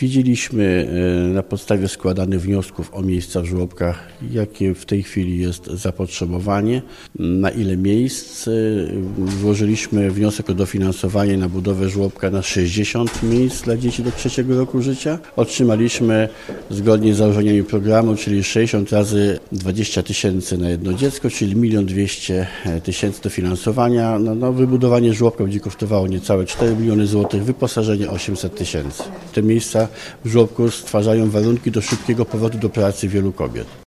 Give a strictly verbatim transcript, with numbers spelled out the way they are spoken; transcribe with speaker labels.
Speaker 1: Widzieliśmy na podstawie składanych wniosków o miejsca w żłobkach, jakie w tej chwili jest zapotrzebowanie, na ile miejsc. Złożyliśmy wniosek o dofinansowanie na budowę żłobka na sześćdziesiąt miejsc dla dzieci do trzeciego roku życia. Otrzymaliśmy zgodnie z założeniami programu, czyli sześćdziesiąt razy dwadzieścia tysięcy na jedno dziecko, czyli milion dwieście tysięcy dofinansowania. No, no, wybudowanie żłobka będzie kosztowało niecałe cztery miliony złotych, wyposażenie osiemset tysięcy. Te miejsca w żłobku stwarzają warunki do szybkiego powrotu do pracy wielu kobiet.